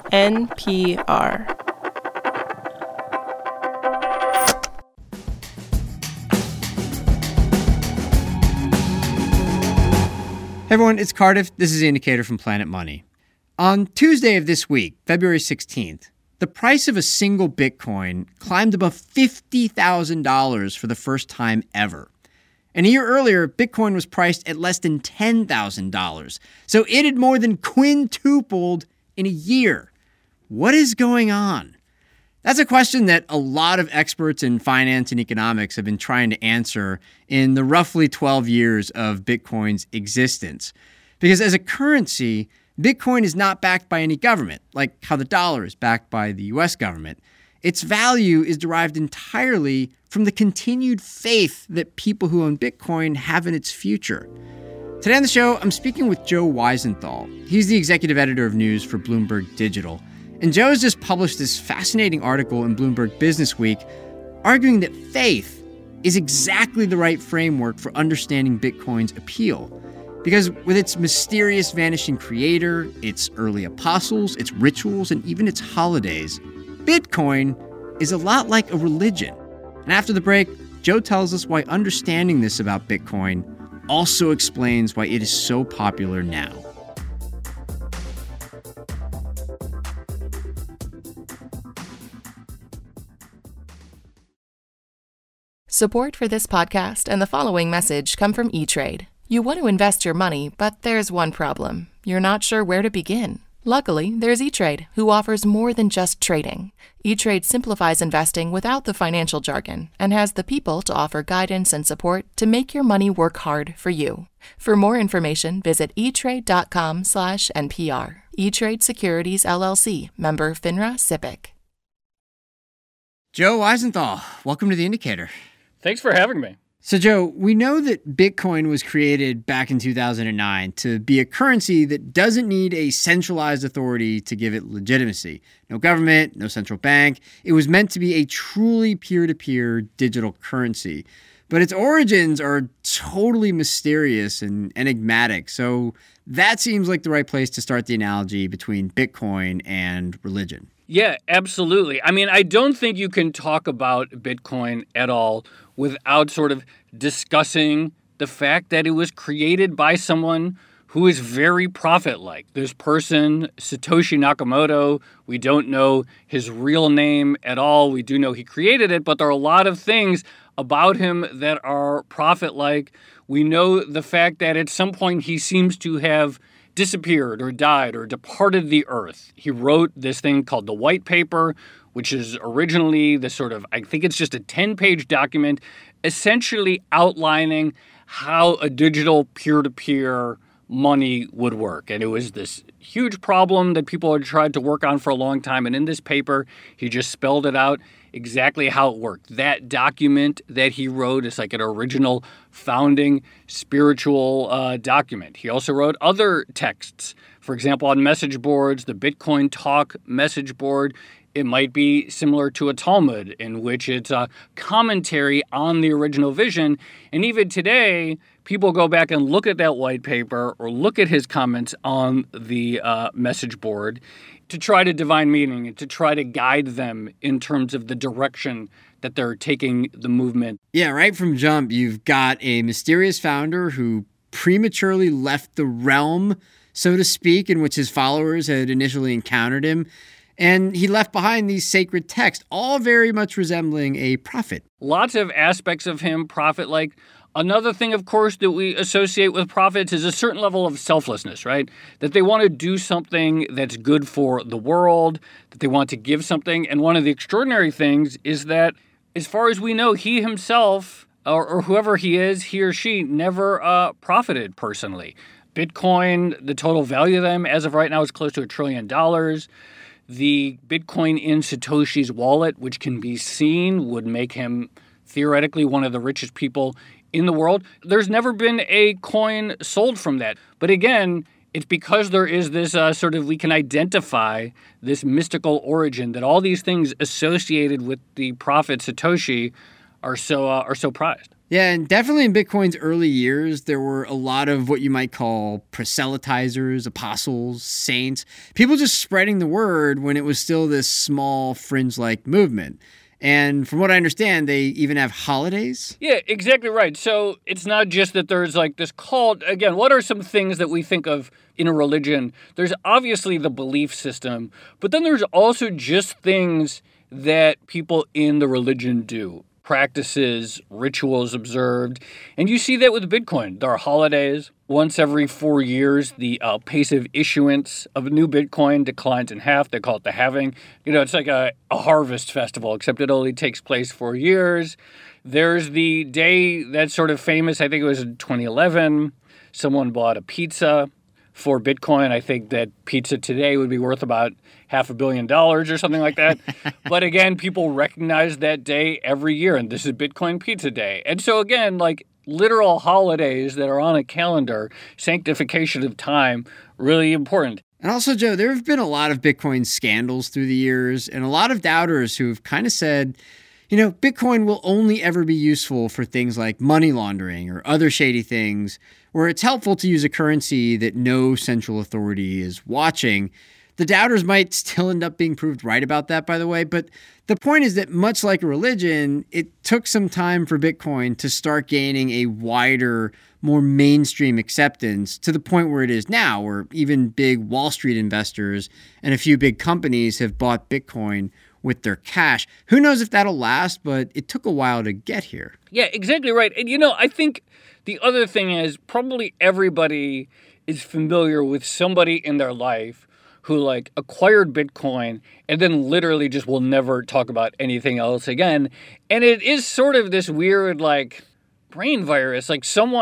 NPR. Hey everyone, it's Cardiff. This is The Indicator from Planet Money. On Tuesday of this week, February 16th, the price of a single Bitcoin climbed above $50,000 for the first time ever. And a year earlier, Bitcoin was priced at less than $10,000. So it had more than quintupled in a year. What is going on? That's a question that a lot of experts in finance and economics have been trying to answer in the roughly 12 years of Bitcoin's existence. Because as a currency, Bitcoin is not backed by any government, like how the dollar is backed by the US government. Its value is derived entirely from the continued faith that people who own Bitcoin have in its future. Today on the show, I'm speaking with Joe Weisenthal. He's the executive editor of news for Bloomberg Digital. And Joe has just published this fascinating article in Bloomberg Business Week arguing that faith is exactly the right framework for understanding Bitcoin's appeal. Because with its mysterious vanishing creator, its early apostles, its rituals, and even its holidays, Bitcoin is a lot like a religion. And after the break, Joe tells us why understanding this about Bitcoin also explains why it is so popular now. Support for this podcast and the following message come from E-Trade. You want to invest your money, but there's one problem. You're not sure where to begin. Luckily, there's E-Trade, who offers more than just trading. E-Trade simplifies investing without the financial jargon and has the people to offer guidance and support to make your money work hard for you. For more information, visit etrade.com/NPR. E-Trade Securities, LLC, member FINRA SIPC. Joe Weisenthal, welcome to The Indicator. Thanks for having me. So, Joe, we know that Bitcoin was created back in 2009 to be a currency that doesn't need a centralized authority to give it legitimacy. No government, no central bank. It was meant to be a truly peer-to-peer digital currency. But its origins are totally mysterious and enigmatic. So that seems like the right place to start the analogy between Bitcoin and religion. Yeah, absolutely. I mean, I don't think you can talk about Bitcoin at all without sort of discussing the fact that it was created by someone who is very prophet-like. This person, Satoshi Nakamoto, we don't know his real name at all. We do know he created it, but there are a lot of things about him that are prophet-like. We know the fact that at some point he seems to have disappeared or died or departed the earth. He wrote this thing called the White Paper, which is originally the sort of, I think it's just a 10-page document, essentially outlining how a digital peer-to-peer money would work. And it was this huge problem that people had tried to work on for a long time. And in this paper, he just spelled it out exactly how it worked. That document that he wrote is like an original founding spiritual document. He also wrote other texts. For example, on message boards, the Bitcoin Talk message board, it might be similar to a Talmud in which it's a commentary on the original vision. And even today, people go back and look at that white paper or look at his comments on the message board to try to divine meaning and to try to guide them in terms of the direction that they're taking the movement. Yeah, right from jump, you've got a mysterious founder who prematurely left the realm, so to speak, in which his followers had initially encountered him. And he left behind these sacred texts, all very much resembling a prophet. Lots of aspects of him prophet-like. Another thing, of course, that we associate with prophets is a certain level of selflessness, right? That they want to do something that's good for the world, that they want to give something. And one of the extraordinary things is that, as far as we know, he himself, or whoever he is, he or she, never profited personally. Bitcoin, the total value of them as of right now is close to $1 trillion. The Bitcoin in Satoshi's wallet, which can be seen, would make him theoretically one of the richest people in the world. There's never been a coin sold from that. But again, it's because there is this we can identify this mystical origin that all these things associated with the prophet Satoshi are so prized. Yeah, and definitely in Bitcoin's early years, there were a lot of what you might call proselytizers, apostles, saints, people just spreading the word when it was still this small fringe-like movement. And from what I understand, they even have holidays? Yeah, exactly right. So it's not just that there's like this cult. Again, what are some things that we think of in a religion? There's obviously the belief system, but then there's also just things that people in the religion do. Practices, rituals observed. And you see that with Bitcoin. There are holidays. Once every 4 years, the pace of issuance of a new Bitcoin declines in half. They call it the halving. It's like a harvest festival, except it only takes place 4 years. There's the day that's sort of famous. I think it was in 2011. Someone bought a pizza for Bitcoin. I think that pizza today would be worth about $500 million or something like that. But again, people recognize that day every year, and this is Bitcoin Pizza Day. And so again, like literal holidays that are on a calendar, sanctification of time, really important. And also, Joe, there have been a lot of Bitcoin scandals through the years, and a lot of doubters who've kind of said, Bitcoin will only ever be useful for things like money laundering or other shady things, where it's helpful to use a currency that no central authority is watching. The doubters might still end up being proved right about that, by the way. But the point is that much like a religion, it took some time for Bitcoin to start gaining a wider, more mainstream acceptance to the point where it is now, where even big Wall Street investors and a few big companies have bought Bitcoin with their cash. Who knows if that'll last, but it took a while to get here. Yeah, exactly right. And, I think the other thing is probably everybody is familiar with somebody in their life who acquired Bitcoin and then literally just will never talk about anything else again. And it is sort of this weird brain virus.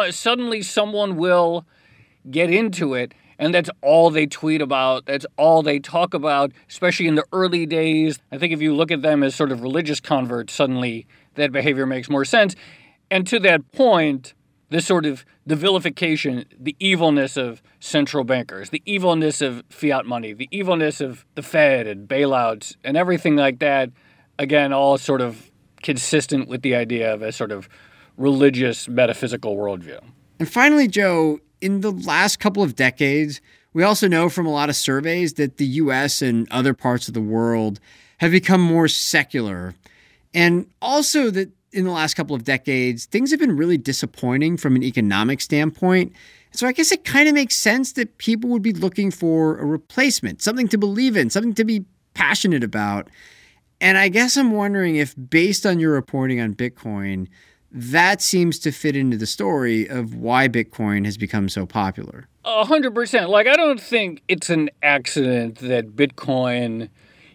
Someone will get into it, and that's all they tweet about. That's all they talk about, especially in the early days. I think if you look at them as sort of religious converts, suddenly that behavior makes more sense. And to that point, this sort of the vilification, the evilness of central bankers, the evilness of fiat money, the evilness of the Fed and bailouts and everything like that, again, all sort of consistent with the idea of a sort of religious metaphysical worldview. And finally, Joe, in the last couple of decades, we also know from a lot of surveys that the U.S. and other parts of the world have become more secular. And also that in the last couple of decades, things have been really disappointing from an economic standpoint. So I guess it kind of makes sense that people would be looking for a replacement, something to believe in, something to be passionate about. And I guess I'm wondering if, based on your reporting on Bitcoin, that seems to fit into the story of why Bitcoin has become so popular. 100%. I don't think it's an accident that Bitcoin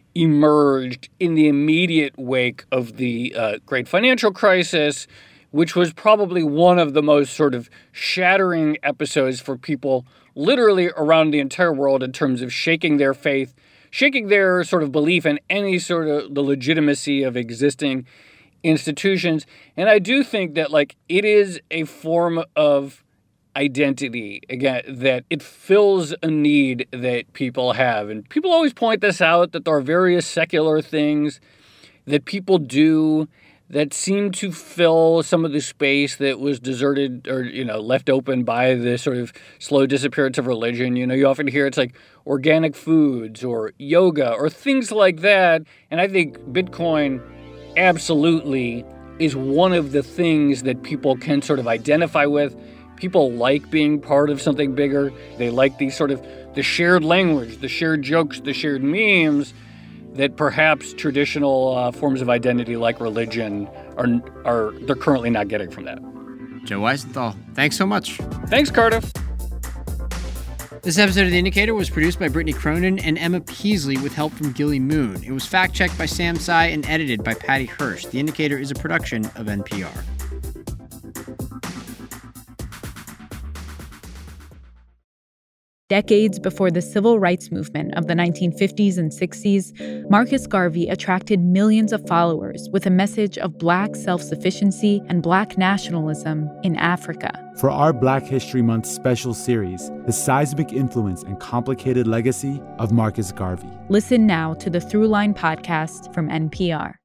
emerged in the immediate wake of the great financial crisis, which was probably one of the most sort of shattering episodes for people literally around the entire world in terms of shaking their faith, shaking their sort of belief in any sort of the legitimacy of existing institutions. And I do think that it is a form of identity, again, that it fills a need that people have. And people always point this out, that there are various secular things that people do that seem to fill some of the space that was deserted or, left open by the sort of slow disappearance of religion. You often hear it's organic foods or yoga or things like that. And I think Bitcoin absolutely is one of the things that people can sort of identify with. People like being part of something bigger. They like these sort of the shared language, the shared jokes, the shared memes that perhaps traditional forms of identity like religion they're currently not getting from that. Joe Weisenthal, thanks so much. Thanks, Cardiff. This episode of The Indicator was produced by Brittany Cronin and Emma Peasley with help from Gilly Moon. It was fact-checked by Sam Tsai and edited by Patty Hirsch. The Indicator is a production of NPR. Decades before the civil rights movement of the 1950s and 60s, Marcus Garvey attracted millions of followers with a message of Black self-sufficiency and Black nationalism in Africa. For our Black History Month special series, the seismic influence and complicated legacy of Marcus Garvey. Listen now to the Throughline podcast from NPR.